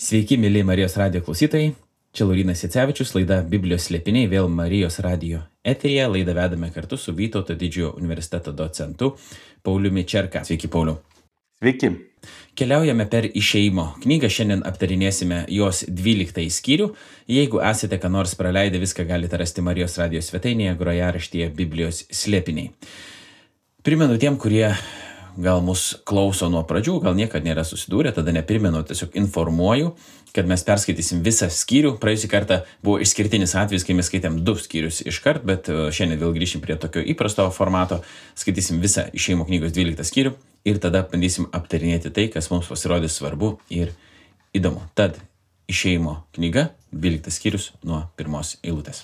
Sveiki, mėly Marijos radijo klausytojai. Čia Laurynas Jacevičius, laida Biblijos slėpiniai, vėl Marijos radijo eteryje. Laidą vedame kartu su Vytauto didžiojo universiteto docentu Pauliumi Čerka. Sveiki, Pauliau. Sveiki. Keliaujame per Išėjimo knygą, šiandien aptarinėsime jos 12 skyrių. Jeigu esate ką nors praleidę, viską galite rasti Marijos radijo svetainėje, grojaraštyje Biblijos slėpiniai. Primenu tiem, kurie gal mus klauso nuo pradžių, gal niekada nėra susidūrę, tada neprimenu, tiesiog informuoju, kad mes perskaitysim visą skyrių. Praėjusį kartą buvo išskirtinis atvejis, kai mes skaitėm 2 skyrius iškart, bet šiandien vėl grįšim prie tokio įprasto formato, skaitysim visą Išėjimo knygos 12 skyrių ir tada bandysim aptarinėti tai, kas mums pasirodys svarbu ir įdomu. Tad Išėjimo knyga, 12 skyrius nuo 1 eilutės.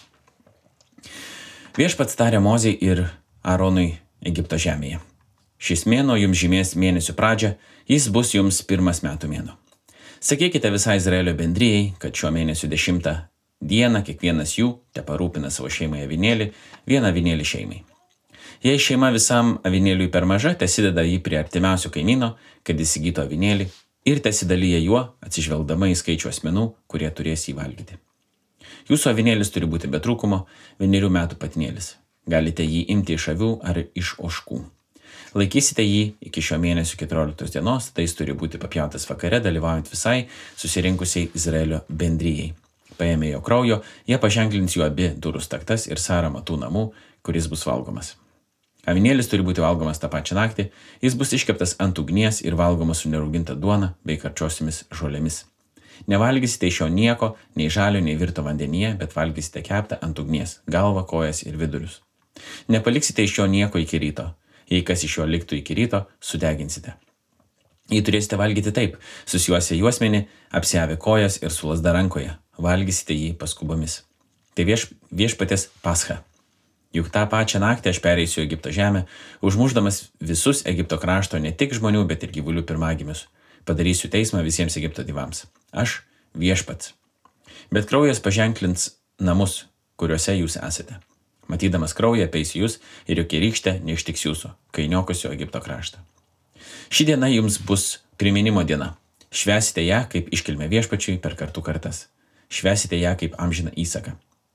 Viešpats tarė Mozei ir Aaronui Egipto žemėje. Šis mėnuo jums žymės mėnesių pradžią, jis bus jums 1 metų mėnuo. Sakykite visai Izraelio bendrijai, kad šiuo mėnesiu 10 dieną kiekvienas jų teparūpina savo šeimai avinėlį, vieną avinėlį šeimai. Jei šeima visam avinėliui per maža, tesideda jį prie artimiausio kaimyno, kad įsigytų avinėlį ir tesidalyja juo, atsižvelgdama į skaičių asmenų, kurie turės jį valgyti. Jūsų avinėlis turi būti be trūkumo, 1 metų patinėlis. Galite jį imti iš avių ar iš ožkų. Laikysite jį iki šio mėnesio 14 dienos, tai jis turi būti papjautas vakare, dalyvaujant visai susirinkusiai Izraelio bendrijai. Paėmė jo kraujo, jie paženklins jų abi durų staktas ir sąramą tų namų, kuris bus valgomas. Avinėlis turi būti valgomas tą pačią naktį, jis bus iškeptas ant ugnies ir valgomas su nerauginta duona bei karčiosiomis žolėmis. Nevalgysite iš jo nieko, nei žalio, nei virto vandenyje, bet valgysite keptą ant ugnies, galvą, kojas ir vidurius. Nepaliksite iš jo nieko iki ryto. Jei kas iš jo liktų iki ryto, sudeginsite. Jei turėsite valgyti taip, susijuosę juosmenį, apsiavę kojas ir su lazda rankoje, valgysite jį paskubomis. Tai viešpaties pascha. Juk tą pačią naktį aš pereisiu Egipto žemę, užmušdamas visus Egipto krašto, ne tik žmonių, bet ir gyvulių pirmagimius. Padarysiu teismą visiems Egipto dievams. Aš viešpats. Bet kraujas paženklins namus, kuriuose jūs esate. Matydamas kraują apeisiu jūs ir jokia rykštė neištiks jūsų, kai niokosiu Egipto kraštą. Ši diena jums bus priminimo diena. Švęsite ją kaip iškilmę viešpačiui per kartų kartas. Švęsite ją kaip amžiną įsaką.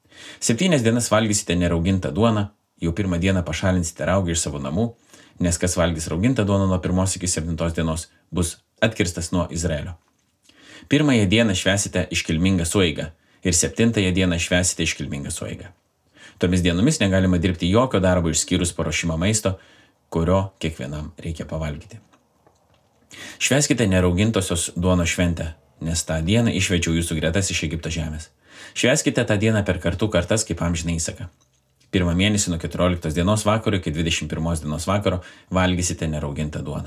7 dienas valgysite neraugintą duoną, jau 1 dieną pašalinsite raugą iš savo namų, nes kas valgys raugintą duoną nuo 1 iki 7 dienos bus atkirstas nuo Izraelio. 1 dieną švęsite iškilmingą sueigą ir 7 dieną švęsite iškilmingą sueigą. Tomis dienomis negalima dirbti jokio darbo išskyrus paruošimą maisto, kurio kiekvienam reikia pavalgyti. Švęskite neraugintosios duonos šventę, nes tą dieną išvedžiau jūsų gretas iš Egipto žemės. Švęskite tą dieną per kartų kartas kaip amžiną įsaką. 1 mėnesį nuo 14 dienos vakaro iki 21 dienos vakaro valgysite neraugintą duoną.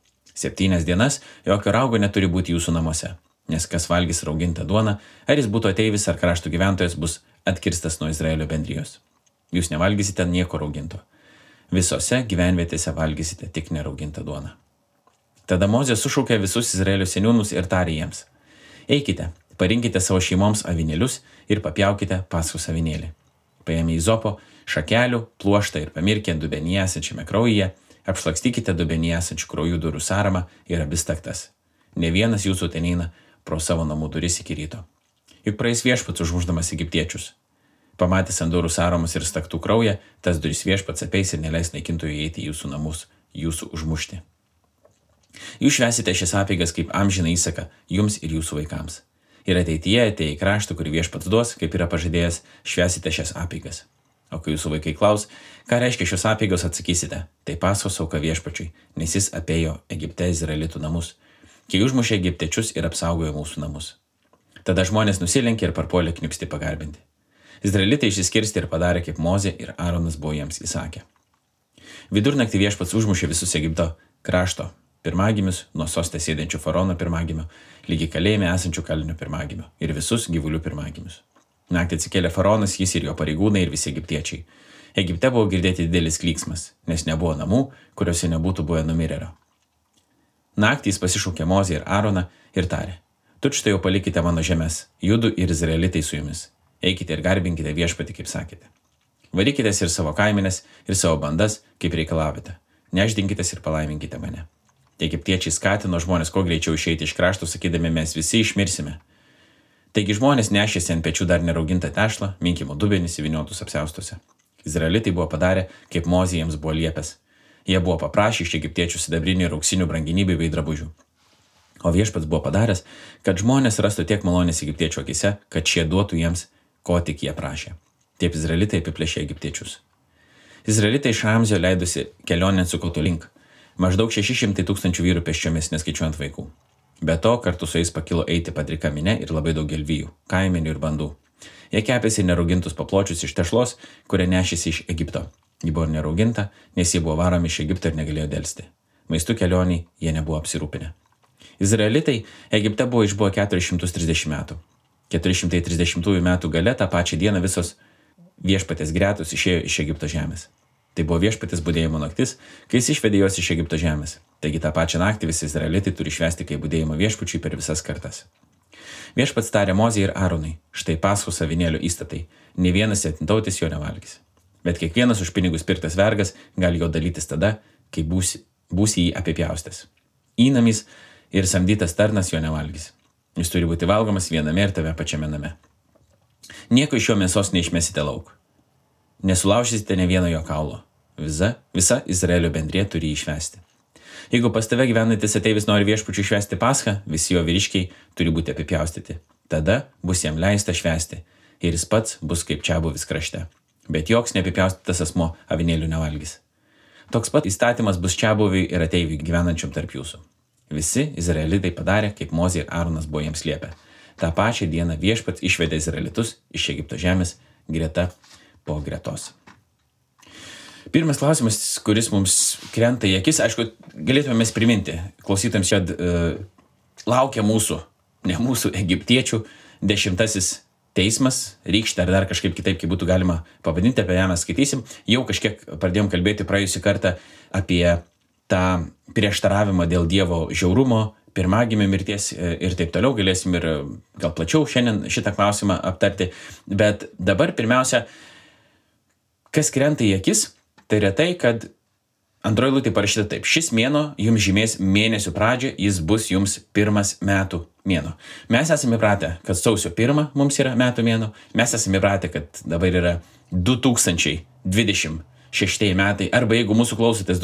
7 dienas jokio raugo neturi būti jūsų namuose, nes kas valgys raugintą duoną, ar jis būtų ateivis ar krašto gyventojas, bus atkirstas nuo Izraelio bendrijos. Jūs nevalgysite nieko rauginto. Visose gyvenvietėse valgysite tik neraugintą duoną. Tada Mozė sušaukė visus Izraelio seniūnus ir tarė jiems: Eikite, parinkite savo šeimoms avinėlius ir papjaukite paschos avinėlį. Paėmė izopo, šakelių, pluoštą ir pamirkę dubenyje esančiame kraujyje, apšlakstykite dubenyje esančių kraujų durų sąramą ir abi staktas. Ne vienas jūsų ten eina pro savo namų duris iki ryto. Juk praeis viešpats užmušdamas egiptiečius. Pamatęs ant durų sąramos ir staktų kraują, tas duris viešpats apeis ir neleis naikintojui įeiti į jūsų namus, jūsų užmušti. Jūs švęsite šias apeigas kaip amžiną įsaką jums ir jūsų vaikams. Ir ateityje atėję į kraštą, kurį viešpats duos, kaip yra pažadėjęs, švęsite šias apeigas. O kai jūsų vaikai klaus, ką reiškia šios apeigos, atsakysite: tai paschos auka viešpačiui, nes jis apėjo Egipte Izraelitų namus, kai užmušė egiptiečius ir apsaugojo mūsų namus. Tada žmonės nusilenkė ir parpuolė kniupsti pagarbinti. Izraelitai išsiskirstė ir padarė, kaip Mozė ir Aaronas buvo jiems įsakę. Vidurnaktį viešpats užmušė visus Egipto krašto pirmagimius, nuo soste sėdinčių faraono pirmagimio, lygi kalėjime esančių kalinio pirmagimio ir visus gyvulių pirmagimius. Naktį atsikėlė faraonas, jis ir jo pareigūnai ir visi egiptiečiai. Egipte buvo girdėti didelis klyksmas, nes nebuvo namų, kuriuose nebūtų buvę numirėlio. Naktį jis pasišaukė Mozę ir Aaroną ir tarė: Tučtai jau palikite mano žemės, judu ir izraelitai su jumis. Eikite ir garbinkite viešpatį, kaip sakėte. Varykitės ir savo kaiminės, ir savo bandas, kaip reikalavote. Nešdinkitės ir palaiminkite mane. Egiptiečiai skatino žmonės kuo greičiau išeiti iš krašto, sakydami: mes visi išmirsime. Taigi žmonės nešėsi ant pečių dar neraugintą tešlą, minkimo dubenis įvyniotus apsiaustuose. Izraelitai buvo padarę, kaip Mozė jiems buvo liepęs. Jie buvo paprašę iš egiptiečių sidabrinių ir auksinių brangenybių bei drabužių. O viešpats buvo padaręs, kad žmonės rastų tiek malonės egiptiečių akise, kad šie duotų jiems, ko tik jie prašė. Taip izraelitai apiplėšė egiptiečius. Izraelitai iš Ramzio leidosi kelionę Sukoto link. Maždaug 600 000 vyrų pėsčiomis, neskaičiuojant vaikų. Be to, kartu su jais pakilo eiti padrika minia ir labai daug galvijų, kaimenių ir bandų. Jie kepėsi neraugintus papločius iš tešlos, kurią nešėsi iš Egipto. Ji buvo nerauginta, nes jie buvo varomi iš Egipto ir negalėjo delsti. Maistu kelioniai jie nebuvo apsirūpinę. Izraelitai Egipte buvo išbuvo 430 metų. 430 metų gale tą pačią dieną visos viešpatės gretos išėjo iš Egipto žemės. Tai buvo viešpatės budėjimo naktis, kai jis išvedė juos iš Egipto žemės. Taigi tą pačią naktį visi izraelitai turi švęsti kaip budėjimo viešpačiui per visas kartas. Viešpats tarė Mozei ir Aronui, štai Paschos avinėlio įstatai, nė vienas svetimtautis jo nevalgys. Bet kiekvienas už pinigus pirktas vergas gali jo dalytis tada, kai būsi jį apipjaustęs. Įnamis ir samdytas tarnas jo nevalgys. Jis turi būti valgomas viename ir tame pačiame name. Nieko iš jo mėsos neišmesite lauk. Nesulaužysite ne vieno jo kaulo. Visa Izraelio bendrija turi jį švęsti. Jeigu pas tave gyvenantis ateivis nori viešpačiui švęsti Paschą, visi jo vyriškiai turi būti apipjaustyti. Tada bus jam leista švęsti ir jis pats bus kaip čiabuvis krašte. Bet joks neapipjaustytas asmuo avinėlių nevalgys. Toks pat įstatymas bus čiabuviui ir ateiviui gyvenančiam tarp jūsų. Visi izraelitai padarė, kaip Mozė ir Aronas buvo jiems liepę. Ta pačią dieną viešpats išvedė izraelitus iš Egipto žemės greta po gretos. Pirmas klausimas, kuris mums krenta į akis, aišku, galėtume mes priminti klausytams, kad laukia mūsų, ne mūsų egiptiečių 10 teismas, rykštė ar dar kažkaip kitaip, kaip būtų galima pavadinti, apie ją mes skaitysim. Jau kažkiek pradėjom kalbėti praėjusį kartą apie tą prieštaravimą dėl Dievo žiaurumo, pirmagimio mirties ir taip toliau. Galėsim ir gal plačiau šiandien šitą klausimą aptarti. Bet dabar pirmiausia, kas krenta į akis, tai yra tai, kad antroji eilutė parašyta taip. Šis mėnuo jums žymės mėnesių pradžią, jis bus jums pirmas metų mėnuo. Mes esame įpratę, kad sausio 1 mums yra metų mėnuo. Mes esame įpratę, kad dabar yra 2026 metai. Arba jeigu mūsų klausotės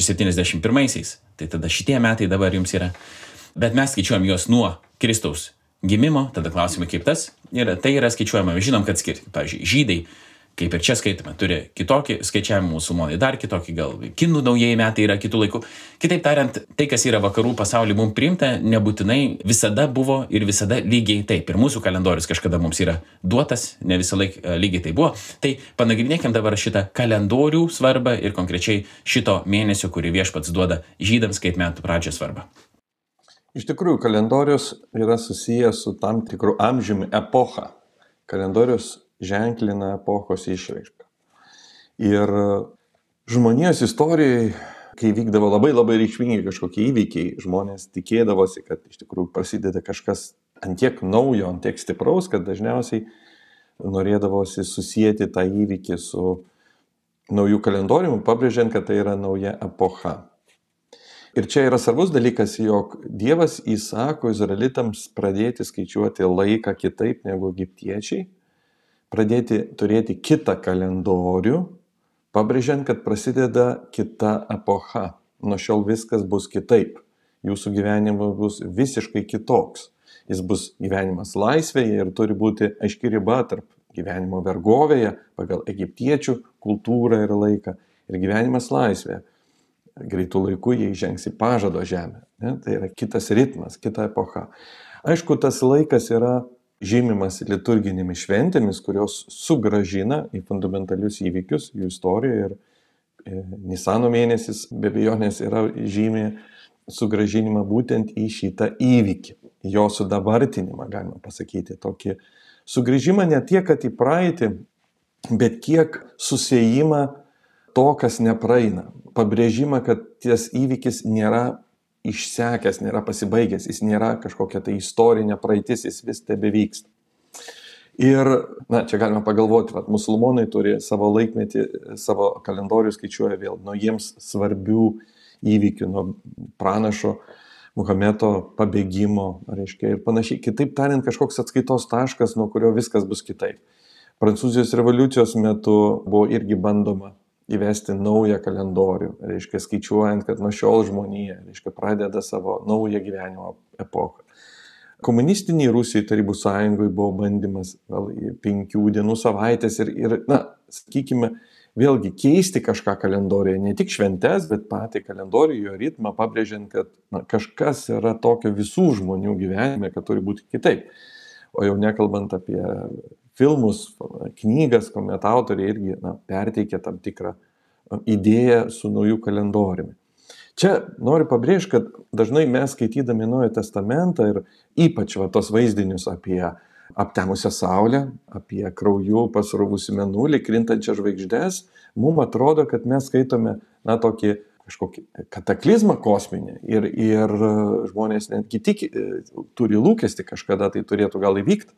2071, tai tada šitie metai dabar jums yra. Bet mes skaičiuojam juos nuo Kristaus gimimo, tada klausime, kaip tas. Ir tai yra skaičiuojama. Žinom, kad skirti. Pavyzdžiui, žydai, kaip ir čia skaitome, turi kitokį skaičiavimą, musulmonai dar kitokį, gal kinų naujieji metai yra kitų laikų. Kitaip tariant, tai, kas yra vakarų pasaulyje mums priimta, nebūtinai visada buvo ir visada lygiai taip. Ir mūsų kalendorius kažkada mums yra duotas, ne visą laiką lygiai tai buvo. Tai panagrinėkim dabar šitą kalendorių svarbą ir konkrečiai šito mėnesio, kurį viešpats duoda žydams kaip metų pradžios svarbą. Iš tikrųjų, kalendorius yra susijęs su tam tikru amžiumi, epocha. Kalendorius ženklina epochos išraišką. Ir žmonijos istorijai, kai vykdavo labai reikšmingi kažkokie įvykiai, žmonės tikėdavosi, kad iš tikrųjų prasideda kažkas antiek naujo, antiek stipraus, kad dažniausiai norėdavosi susijęti tą įvykį su naujų kalendoriumi, pabrėžiant, kad tai yra nauja epocha. Ir čia yra svarbus dalykas, jog Dievas įsako izraelitams pradėti skaičiuoti laiką kitaip negu egiptiečiai, pradėti turėti kitą kalendorių, pabrėžiant, kad prasideda kita epocha. Nuo šiol viskas bus kitaip. Jūsų gyvenimas bus visiškai kitoks. Jis bus gyvenimas laisvėje ir turi būti aiški riba tarp gyvenimo vergovėje pagal egiptiečių kultūrą ir laiką ir gyvenimas laisvėje. Greitų laikų jie įžengs į pažado žemę. Tai yra kitas ritmas, kita epocha. Aišku, tas laikas yra žymimas liturginėmis šventėmis, kurios sugrąžina į fundamentalius įvykius jų istorijoje. Ir Nisano mėnesis be abejonės yra žymė sugrąžinimą būtent į šitą įvykį. Jo sudabartinimą, galima pasakyti. Tokį sugrįžimą ne tiek, kad į praeitį, bet kiek susiejimą to, kas nepraeina. Pabrėžimą, kad ties įvykis nėra išsekęs, nėra pasibaigęs, jis nėra kažkokia tai istorinė praeitis, jis vis tebevyksta. Ir, čia galima pagalvoti, musulmonai turi savo laikmetį, savo kalendorių skaičiuoja vėl nuo jiems svarbių įvykių, nuo pranašo Muhameto pabėgimo, reiškia, ir panašiai. Kitaip tariant, kažkoks atskaitos taškas, nuo kurio viskas bus kitaip. Prancūzijos revoliucijos metu buvo irgi bandoma įvesti naują kalendorių, reiškia, skaičiuojant, kad nuo šiol žmonija, reiškia, pradeda savo naują gyvenimo epochą. Komunistiniai Rusijai Tarybų sąjungoje buvo bandymas gal 5 dienų savaitės ir sakykime, vėlgi keisti kažką kalendorijoje, ne tik šventes, bet patį kalendorių, jo ritmą, pabrėžiant, kad kažkas yra tokio visų žmonių gyvenime, kad turi būti kitaip. O jau nekalbant apie filmus, knygas, kuomet autoriai irgi perteikia tam tikrą idėją su naujų kalendoriumi. Čia noriu pabrėžti, kad dažnai mes skaitydami Naują testamentą ir ypač tos vaizdinius apie aptemusią saulę, apie krauju pasruvusi mėnulį, krintančią žvaigždės, mums atrodo, kad mes skaitome tokį kažkokį kataklizmą kosminį ir žmonės netgi turi lūkestį kažkada tai turėtų gal įvykti.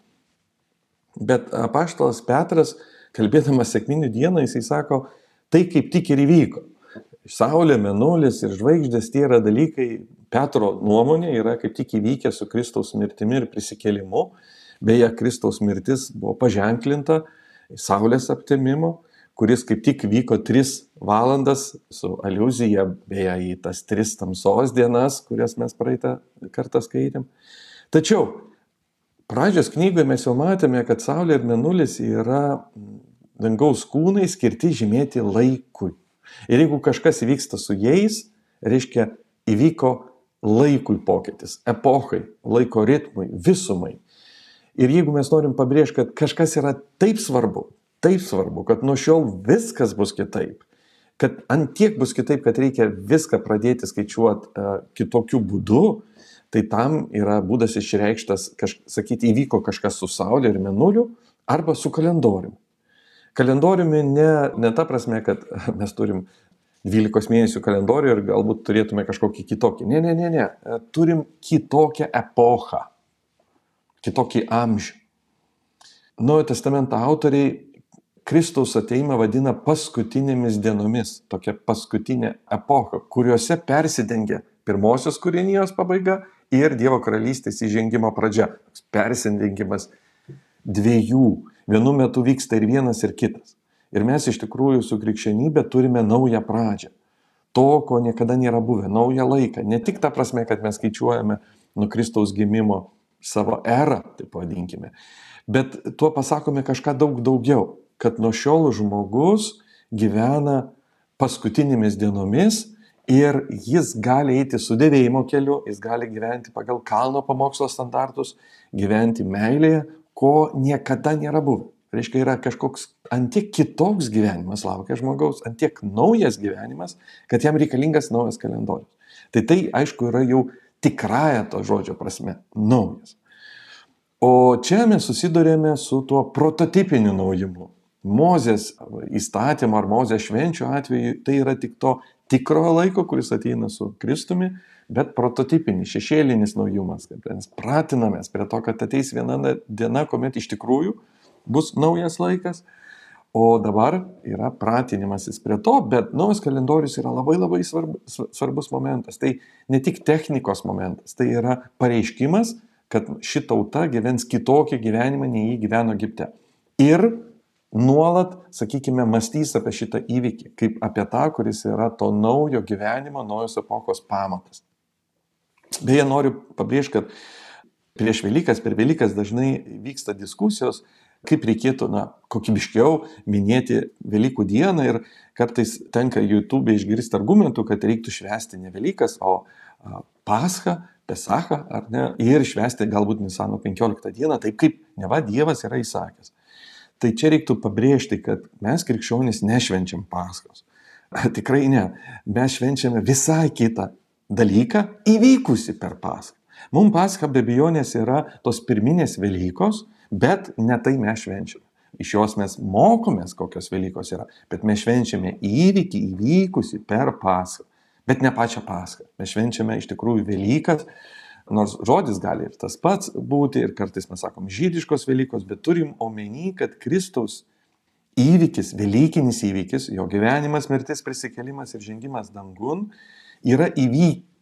Bet apaštalas Petras, kalbėdamas sekminių dieną, jisai sako, tai kaip tik ir įvyko. Saulė, mėnulis ir žvaigždės tie yra dalykai, Petro nuomonė yra kaip tik įvykę su Kristaus mirtimi ir prisikėlimu. Beje, Kristaus mirtis buvo paženklinta saulės aptemimo, kuris kaip tik vyko 3 valandas su aliuzija beje į tas 3 tamsos dienas, kurias mes praeitą kartą skaitėm. Tačiau pradžios knygoje mes jau matėme, kad saulė ir mėnulis yra dangaus kūnai skirti žymėti laikui. Ir jeigu kažkas įvyksta su jais, reiškia įvyko laikui pokytis, epochai, laiko ritmui, visumai. Ir jeigu mes norim pabrėžti, kad kažkas yra taip svarbu, kad nuo šiol viskas bus kitaip, kad ant tiek bus kitaip, kad reikia viską pradėti skaičiuoti kitokiu būdu, tai tam yra būdas išreikštas, sakyti, įvyko kažkas su saulė ir mėnuliu arba su kalendoriumi. Kalendoriumi ne ta prasme, kad mes turim 12 mėnesių kalendorių ir galbūt turėtume kažkokį kitokį. Ne. Turim kitokią epochą, kitokį amžių. Naujojo testamento autoriai Kristaus ateimą vadina paskutinėmis dienomis, tokia paskutinė epocha, kuriuose persidengia pirmosios kūrinijos pabaiga ir Dievo karalystės įžengimo pradžia. Persidengimas 2. Vienu metu vyksta ir vienas, ir kitas. Ir mes iš tikrųjų su krikščionybė turime naują pradžią. To, ko niekada nėra buvę, naują laiką. Ne tik ta prasme, kad mes skaičiuojame nuo Kristaus gimimo savo erą, taip pavadinkime, bet tuo pasakome kažką daug daugiau, kad nuo šiol žmogus gyvena paskutinėmis dienomis ir jis gali eiti sudėvėjimo keliu, jis gali gyventi pagal kalno pamokslo standartus, gyventi meilėje, ko niekada nėra buvę. Reiškia, yra kažkoks antiek kitoks gyvenimas laukia žmogaus, antiek naujas gyvenimas, kad jam reikalingas naujas kalendorius. Tai aišku, yra jau tikrąja to žodžio prasme naujas. O čia mes susidurėme su tuo prototipiniu naujimu. Mozės įstatymo ar Mozės švenčių atveju tai yra tik to tikrojo laiko, kuris ateina su Kristumi, bet prototipinis, šešėlinis naujumas, kad mes pratinamės prie to, kad ateis viena diena, kuomet iš tikrųjų bus naujas laikas, o dabar yra pratinimasis prie to, bet naujas kalendorius yra labai svarbus momentas. Tai ne tik technikos momentas, tai yra pareiškimas, kad ši tauta gyvens kitokį gyvenimą, nei jį gyveno Egipte. Ir nuolat, sakykime, mąstys apie šitą įvykį, kaip apie tą, kuris yra to naujo gyvenimo, naujos epochos pamatas. Beje, noriu pabrėžti, kad per Velykas dažnai vyksta diskusijos, kaip reikėtų kokybiškiau minėti Velykų dieną ir kartais tenka YouTube išgirsti argumentų, kad reiktų švęsti ne Velykas, o Paschą, Pesachą, ar ne, ir švęsti galbūt Nisano 15 dieną, taip kaip neva Dievas yra įsakęs. Tai čia reiktų pabrėžti, kad mes krikščionys nešvenčiam Paschos. Tikrai ne. Mes švenčiame visai kitą dalyką įvykusi per Paschą. Mums Pascha be abejonės yra tos pirminės Velykos, bet ne tai mes švenčiame. Iš jos mes mokomės, kokios Velykos yra, bet mes švenčiame įvykį įvykusi per Paschą, bet ne pačią Paschą. Mes švenčiame iš tikrųjų Velykas, nors žodis gali ir tas pats būti, ir kartais mes sakom žydiškos Velykos, bet turim omeny, kad Kristaus įvykis, velykinis įvykis, jo gyvenimas, mirtis, prisikėlimas ir žengimas dangun yra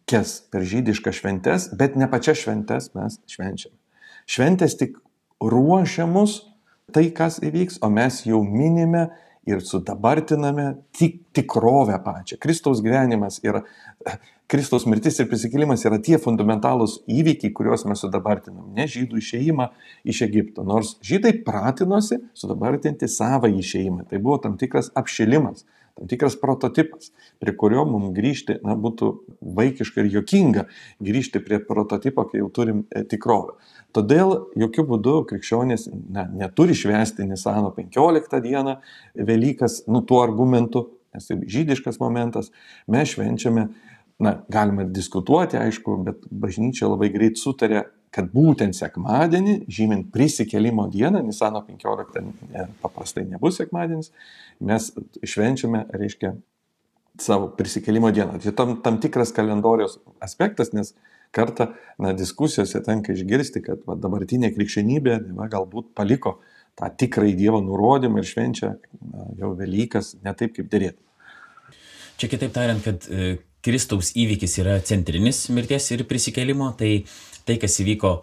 penkias per žydiškas šventes, bet ne pačias šventes mes švenčiame. Šventės tik ruošia mus tai, kas įvyks, o mes jau minime ir sudabartiname tikrovę pačią. Kristaus gyvenimas yra, Kristaus mirtis ir prisikėlimas yra tie fundamentalūs įvykiai, kuriuos mes sudabartinam, ne žydų išėjimą iš Egipto. Nors žydai pratinosi sudabartinti savą išėjimą. Tai buvo tam tikras apšilimas, tam tikras prototipas, prie kurio mums grįžti būtų vaikiška ir juokinga grįžti prie prototipo, kai jau turim tikrovę. Todėl jokių būdų krikščionys neturi švęsti Nisano 15 dieną Velykas, tuo argumentu, nes tai žydiškas momentas, mes švenčiame, galima diskutuoti, aišku, bet bažnyčia labai greit sutarė, kad būtent sekmadienį, žymint prisikėlimo dieną, Nisano 15 paprastai nebus sekmadienis, mes švenčiame, reiškia, savo prisikėlimo dieną. Tai tam tikras kalendoriaus aspektas, nes kartą diskusijose tenka išgirsti, kad dabartinė krikščionybė galbūt paliko tą tikrąjį Dievo nurodymą ir švenčia jau Velykas ne taip, kaip derėtų. Čia kitaip tariant, kad Kristaus įvykis yra centrinis mirties ir prisikėlimo, tai kas įvyko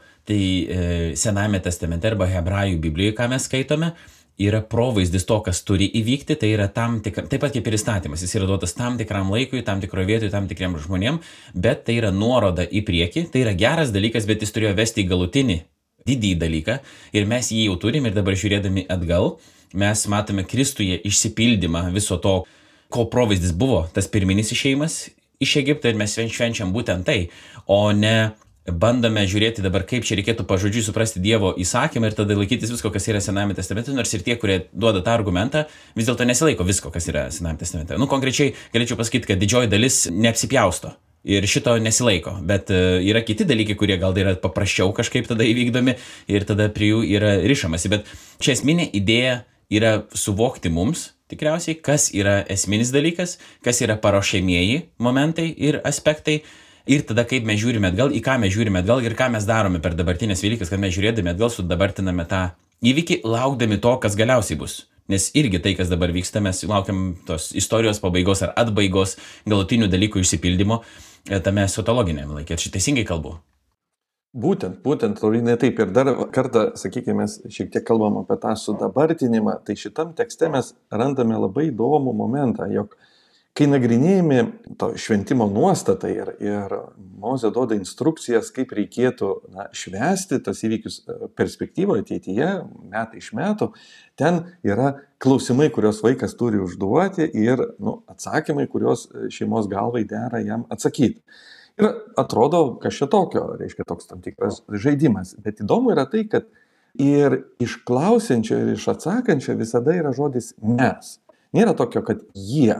Senajame testamente arba Hebrajų Biblijoje, ką mes skaitome, yra provaizdis to, kas turi įvykti, tai yra taip pat kaip ir įstatymas, jis yra duotas tam tikram laikui, tam tikroje vietoje, tam tikriem žmonėm, bet tai yra nuoroda į priekį, tai yra geras dalykas, bet jis turėjo vesti į galutinį didįjį dalyką ir mes jį jau turim ir dabar žiūrėdami atgal, mes matome Kristuje išsipildymą viso to, ko provaizdis buvo, tas pirminis išėjimas iš Egipto ir mes švenčiam būtent tai, o ne bandome žiūrėti dabar, kaip čia reikėtų pažodžiui suprasti Dievo įsakymą ir tada laikytis visko, kas yra Senajame testamente, nors ir tie, kurie duoda tą argumentą, vis dėlto nesilaiko visko, kas yra Senajame testamente. Konkrečiai galėčiau pasakyti, kad didžioji dalis neapsipjausto ir šito nesilaiko, bet yra kiti dalykai, kurie gal yra paprasčiau kažkaip tada įvykdomi ir tada prie jų yra rišamasi. Bet čia esminė idėja yra suvokti mums tikriausiai, kas yra esminis dalykas, kas yra paruošiamieji momentai ir aspektai. Ir tada, kaip mes žiūrime atgal, į ką mes žiūrime atgal ir ką mes darome per dabartinės Velykas, kad mes žiūrėdami atgal sudabartiname tą įvykį, laukdami to, kas galiausiai bus. Nes irgi tai, kas dabar vyksta, mes laukiam tos istorijos pabaigos ar atbaigos galutinių dalykų išsipildymo tame esotologiniame laikė. Ar teisingai kalbu? Būtent, Laurinai, taip. Ir dar kartą, sakykime, mes šiek tiek kalbam apie tą sudabartinimą. Tai šitam tekste mes randame labai įdomų momentą, jog kai nagrinėjami to šventimo nuostatą ir Mozė duoda instrukcijas, kaip reikėtų švęsti tas įvykius perspektyvoje ateityje, metai iš metų, ten yra klausimai, kuriuos vaikas turi užduoti ir atsakymai, kuriuos šeimos galvai dera jam atsakyti. Ir atrodo, kas čia tokio, reiškia toks tam tikras žaidimas. Bet įdomu yra tai, kad ir iš klausiančio ir iš atsakančio visada yra žodis mes. Nėra tokio, kad jie.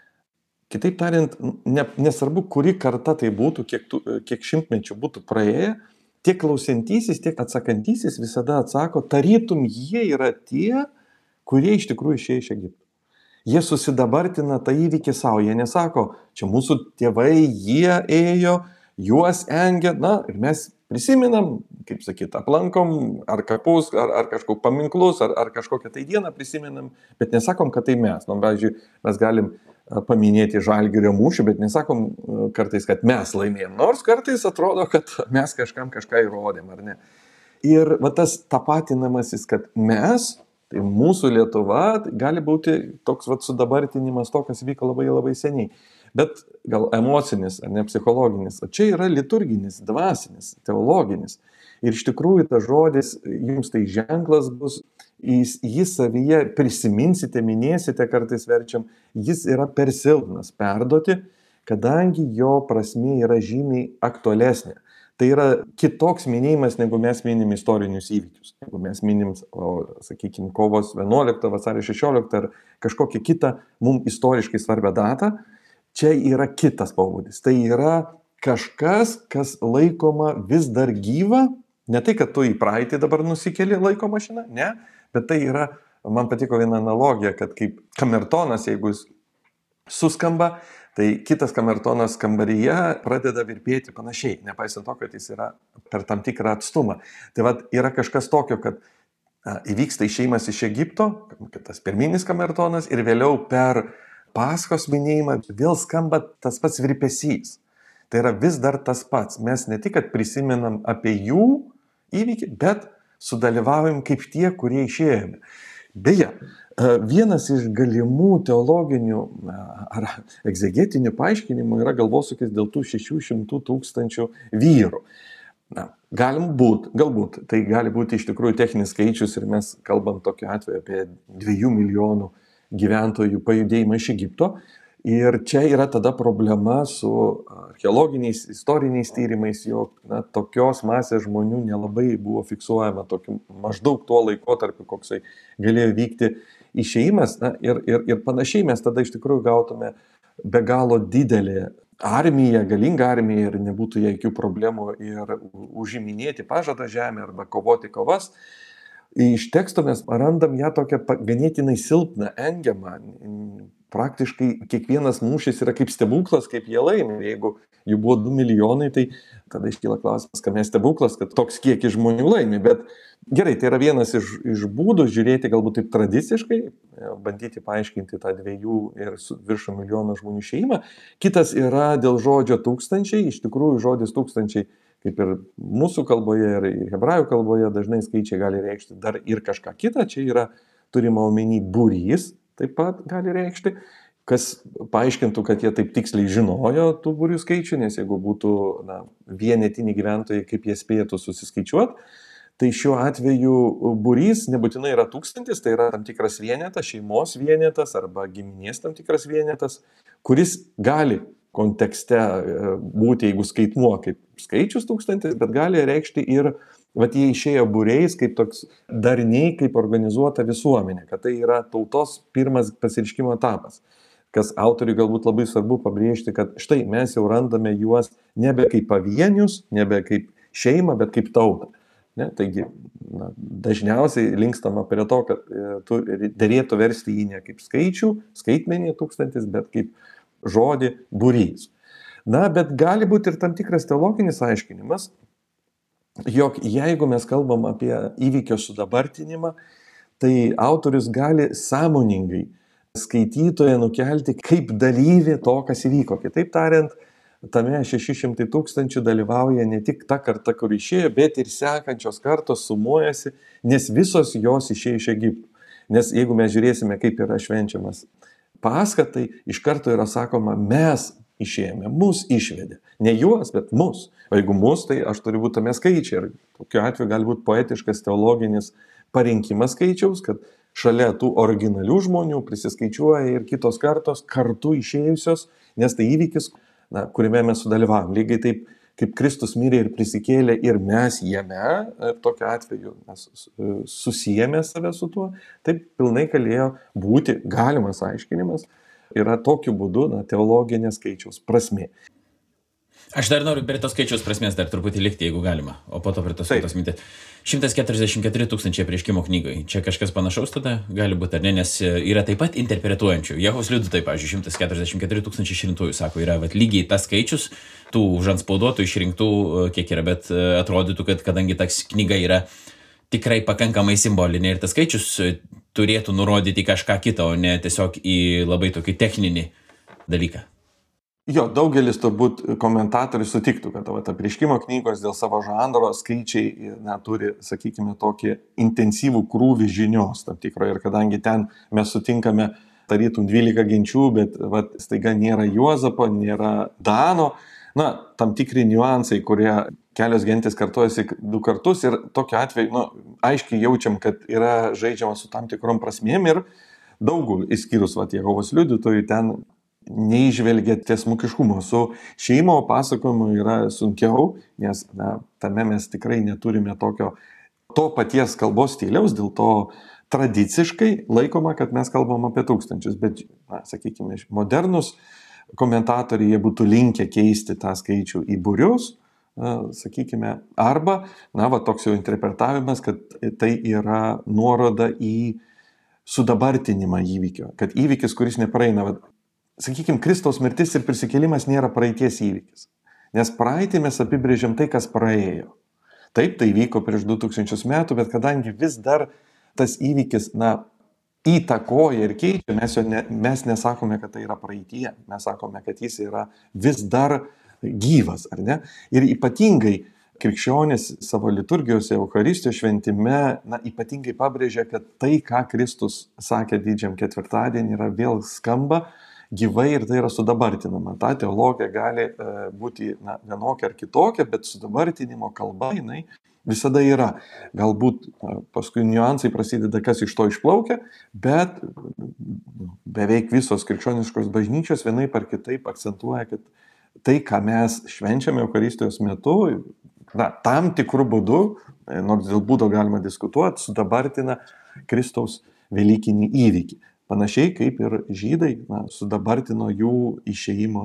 Kitaip tariant, nesvarbu, kuri karta tai būtų, kiek šimtmečių būtų praėję, tiek klausiantysis, tiek atsakantysis visada atsako, tarytum jie yra tie, kurie iš tikrųjų išėjo iš Egipto. Jie susidabartina tą įvykį savo, jie nesako, čia mūsų tėvai, jie ėjo, juos engia, ir mes prisiminam, kaip sakyt, aplankom ar kapus, ar kažkokius paminklus, ar kažkokią tai dieną prisiminam, bet nesakom, kad tai mes. Pavyzdžiui, mes galim paminėti Žalgirio mūšį, bet nesakom kartais, kad mes laimėjom, nors kartais atrodo, kad mes kažkam kažką įrodėm, ar ne. Ir tas tapatinamasis, kad mes, tai mūsų Lietuva, tai gali būti toks sudabartinimas to, kas vyko labai labai seniai. Bet gal emocinis, ar ne psichologinis, o čia yra liturginis, dvasinis, teologinis. Ir iš tikrųjų tas žodis, jums tai ženklas bus, jis savyje prisiminsite, minėsite, kartais verčiam, jis yra per silpnas perduoti, kadangi jo prasmė yra žymiai aktualesnė. Tai yra kitoks minėjimas, negu mes minim istorinius įvykius. Jeigu mes minim, sakykime, kovos 11, vasario 16 ar kažkokią kitą mums istoriškai svarbią datą, čia yra kitas pobūdis. Tai yra kažkas, kas laikoma vis dar gyva, ne tai, kad tu į praeitį dabar nusikeli laiko mašiną, ne, bet tai yra, man patiko viena analogija, kad kaip kamertonas, jeigu jis suskamba, tai kitas kamertonas kambaryje pradeda virpėti panašiai, nepaisant to, kad jis yra per tam tikrą atstumą. Tai yra kažkas tokio, kad įvyksta išėjimas iš Egipto, tas pirminis kamertonas, ir vėliau per Paskos minėjimą vėl skamba tas pats virpesys. Tai yra vis dar tas pats. Mes ne tik, kad prisimenam apie jų įvykį, bet sudalyvaujam kaip tie, kurie išėjome. Beje, vienas iš galimų teologinių ar egzegetinių paaiškinimų yra galvosūkis dėl tų 600 000 vyrų. Galbūt, tai gali būti iš tikrųjų techninis skaičius ir mes kalbam tokiu atveju apie 2 milijonų gyventojų pajudėjimą iš Egipto. Ir čia yra tada problema su archeologiniais, istoriniais tyrimais, jog tokios masės žmonių nelabai buvo fiksuojama tokiu maždaug tuo laikotarpiu, koksai galėjo vykti išėjimas. Ir panašiai mes tada iš tikrųjų gautume be galo didelį armiją, galingą armiją ir nebūtų jokių problemų ir užiminėti pažadą žemę arba kovoti kovas. Iš teksto mes randam ją tokią ganėtinai silpną, engiamą. Praktiškai kiekvienas mūšis yra kaip stebuklas, kaip jie laimi. Jeigu jų buvo 2 milijonai, tai tada iškyla klausimas, kame stebuklas, kad toks kiekis žmonių laimi. Bet gerai, tai yra vienas iš būdų žiūrėti galbūt taip tradiciškai, bandyti paaiškinti tą 2 ir virš milijono žmonių išėjimą. Kitas yra dėl žodžio tūkstančiai. Iš tikrųjų, žodis tūkstančiai, kaip ir mūsų kalboje ir hebrajų kalboje, dažnai skaičiai gali reikšti dar ir kažką kitą. Čia yra turima omeny būrys, taip pat gali reikšti, kas paaiškintų, kad jie taip tiksliai žinojo tų būrių skaičių, nes jeigu būtų vienetiniai gyventojai, kaip jie spėtų susiskaičiuoti, tai šiuo atveju būrys nebūtinai yra 1000, tai yra tam tikras vienetas, šeimos vienetas arba giminės tam tikras vienetas, kuris gali kontekste būti, jeigu skaitmuo kaip skaičius 1000, bet gali reikšti ir jie išėjo būriais kaip toks darniai, kaip organizuota visuomenė, kad tai yra tautos pirmas pasireiškimo etapas. Kas autoriui galbūt labai svarbu pabrėžti, kad štai mes jau randame juos nebe kaip pavienius, nebe kaip šeimą, bet kaip tautą. Taigi, dažniausiai linkstama prie to, kad derėtų versti jį ne kaip skaičių, skaitmenį 1000, bet kaip žodį būrys. Bet gali būti ir tam tikras teologinis aiškinimas, jog jeigu mes kalbam apie įvykio sudabartinimą, tai autorius gali sąmoningai skaitytoją nukelti kaip dalyvį to, kas įvyko. Kitaip tariant, tame 600 000 dalyvauja ne tik ta karta, kur išėjo, bet ir sekančios kartos sumuojasi, nes visos jos išėjo iš Egipto. Nes jeigu mes žiūrėsime, kaip yra švenčiamas Paska, tai iš karto yra sakoma, mes išėjome, mus išvedė. Ne juos, bet mus. O jeigu mus, tai aš turiu būti tame skaičiai. Ir tokiu atveju gali būti poetiškas teologinis parinkimas skaičiaus, kad šalia tų originalių žmonių prisiskaičiuoja ir kitos kartos kartu išėjusios, nes tai įvykis, kuriame mes sudalyvavom. Lygiai taip, kaip Kristus mirė ir prisikėlė ir mes jame, tokiu atveju mes susijėmė save su tuo, taip pilnai galėjo būti galimas aiškinimas. Yra tokiu būdu teologinė skaičiaus prasmė. Aš dar noriu prie tos skaičiaus prasmės dar truputį likti, jeigu galima, o po to prie tos kitos minties. 144 000 apreiškimo knygoje. Čia kažkas panašaus tada gali būti, ar ne, nes yra taip pat interpretuojančių. Jehovos liudytojai, pavyzdžiui, 144 000 išrinktųjų, sako, yra lygiai tas skaičius, tų užantspauduotų išrinktų, kiek yra, bet atrodytų, kad kadangi ta knyga yra tikrai pakankamai simbolinė ir tas skaičius turėtų nurodyti kažką kitą, o ne tiesiog į labai tokį techninį dalyką. Jo, daugelis turbūt komentatorių sutiktų, kad apreiškimo knygos dėl savo žanro skaičiai turi, sakykime, tokį intensyvų krūvį žinios tam tikro. Ir kadangi ten mes sutinkame tarytum 12 genčių, bet staiga nėra Juozapo, nėra Dano, tam tikri niuansai, kurie kelios gentys kartojasi 2 kartus ir tokiu atveju, aiškiai jaučiam, kad yra žaidžiama su tam tikrom prasmėm ir daugų, išskyrus Jehovos liudytojų, ten neižvelgia tiesmukiškumo. Su šeimo pasakojimu yra sunkiau, nes tame mes tikrai neturime to paties kalbos stiliaus, dėl to tradiciškai laikoma, kad mes kalbam apie 1000, bet, sakykime, modernus komentatoriai, jie būtų linkę keisti tą skaičių į būrius, sakykime, arba, toks jau interpretavimas, kad tai yra nuoroda į sudabartinimą įvykio, kad įvykis, kuris nepraeina, sakykime, Kristaus mirtis ir prisikėlimas nėra praeities įvykis, nes praeitį mes apibrėžiam tai, kas praėjo. Taip, tai vyko prieš 2000 metų, bet kadangi vis dar tas įvykis, įtakoja ir keičia, mes nesakome, kad tai yra praeitie, mes sakome, kad jis yra vis dar gyvas, ar ne? Ir ypatingai krikščionys savo liturgijos Eucharistijos šventime, ypatingai pabrėžia, kad tai, ką Kristus sakė didžiam ketvirtadienį, yra vėl skamba gyvai ir tai yra sudabartinama. Ta teologija gali būti vienokia ar kitokia, bet sudabartinimo kalba jinai visada yra. Galbūt paskui niuansai prasideda, kas iš to išplaukia, bet beveik visos krikščioniškos bažnyčios vienaip ar kitaip akcentuoja, kad tai, ką mes švenčiame Eucharistijos metu, tam tikrų būdų, nors dėl būdo galima diskutuoti, sudabartina Kristaus velykinį įvykį. Panašiai kaip ir žydai sudabartino jų išėjimo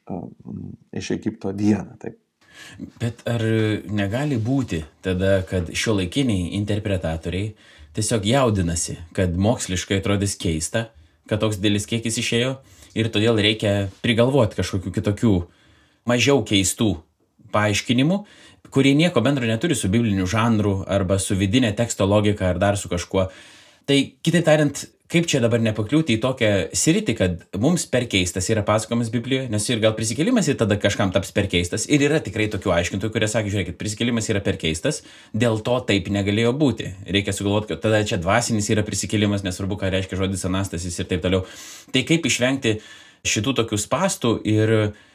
iš Egipto dieną. Taip. Bet ar negali būti tada, kad šiuolaikiniai interpretatoriai tiesiog jaudinasi, kad moksliškai atrodys keista, kad toks didelis kiekis išėjo ir todėl reikia prigalvoti kažkokių kitokių, mažiau keistų paaiškinimų, kurie nieko bendro neturi su bibliniu žanru arba su vidinė teksto logika ar dar su kažkuo. Tai kitaip tariant, kaip čia dabar nepakliūti į tokią sritį, kad mums per keistas yra pasakojimas Biblijoje, nes ir gal prisikėlimas ir tada kažkam taps per keistas. Ir yra tikrai tokių aiškintojų, kurie sakė, žiūrėkit, prisikėlimas yra per keistas, dėl to taip negalėjo būti. Reikia sugalvoti, kad tada čia dvasinis yra prisikėlimas, nesvarbu, ką reiškia žodis anastasis ir taip toliau. Tai kaip išvengti šitų tokių spastų ir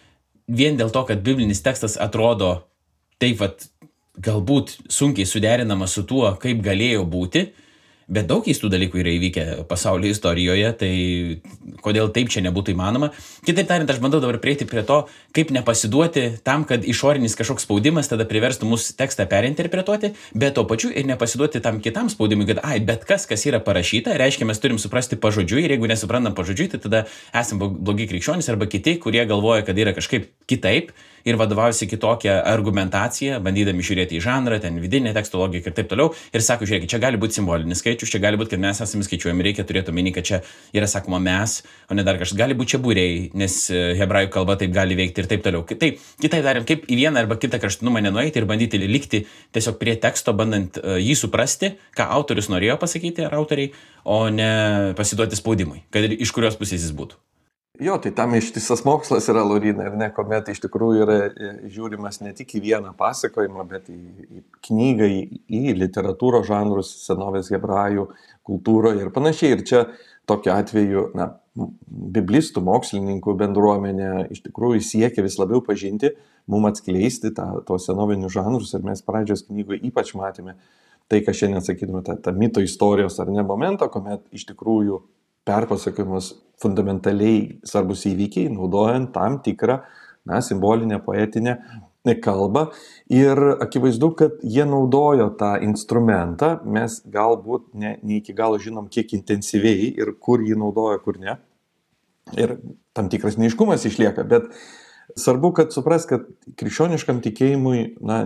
vien dėl to, kad biblinis tekstas atrodo taip vat galbūt sunkiai suderinama su tuo, kaip galėjo būti, bet daug keistų dalykų yra įvykę pasaulio istorijoje, tai kodėl taip čia nebūtų įmanoma. Kitaip tariant, aš bandau dabar prieiti prie to, kaip nepasiduoti tam, kad išorinis kažkoks spaudimas tada priverstų mūsų tekstą perinterpretuoti, bet to pačiu ir nepasiduoti tam kitam spaudimui, kad bet kas yra parašyta, reiškia, mes turim suprasti pažodžiui ir jeigu nesuprantam pažodžiui, tai tada esame blogi krikščionys arba kiti, kurie galvoja, kad yra kažkaip kitaip ir vadovaujasi kitokią argumentaciją, bandydami žiūrėti į žanrą, ten vidinę teksto logiką ir taip toliau. Ir sako, žiūrėkit, čia gali būti simbolinis skaičius, čia gali būti, kad mes esame skaičiuojami, reikia turėti omeny, kad čia yra sakoma mes, o ne dar kažkas. Gali būti čia būriai, nes hebrajų kalba taip gali veikti ir taip toliau. Tai kitaip tariant, kaip į vieną arba kitą kraštutinumą nenueiti ir bandyti likti tiesiog prie teksto, bandant jį suprasti, ką autorius norėjo pasakyti ar autoriai, o ne pasiduoti spaudimui, kad ir iš kurios pusės jis būtų. Jo, tai tam ištisas mokslas yra, Lauryna, ir ne, kuomet iš tikrųjų yra žiūrimas ne tik į vieną pasakojimą, bet į knygą, į literatūros žanrus, senovės hebrajų kultūroje ir panašiai. Ir čia tokiu atveju, biblistų, mokslininkų bendruomenė iš tikrųjų siekia vis labiau pažinti, mums atskleisti tos senovinius žanrus ir mes pradžios knygoje ypač matėme tai, ką šiandien sakytume, tą mito istorijos ar ne momentą, kuomet iš tikrųjų perpasakojimas fundamentaliai svarbus įvykiai, naudojant tam tikrą simbolinę, poetinę kalbą. Ir akivaizdu, kad jie naudojo tą instrumentą, mes galbūt ne iki galo žinom, kiek intensyviai ir kur jį naudojo, kur ne. Ir tam tikras neaiškumas išlieka, bet svarbu, kad supras, kad krikščioniškam tikėjimui,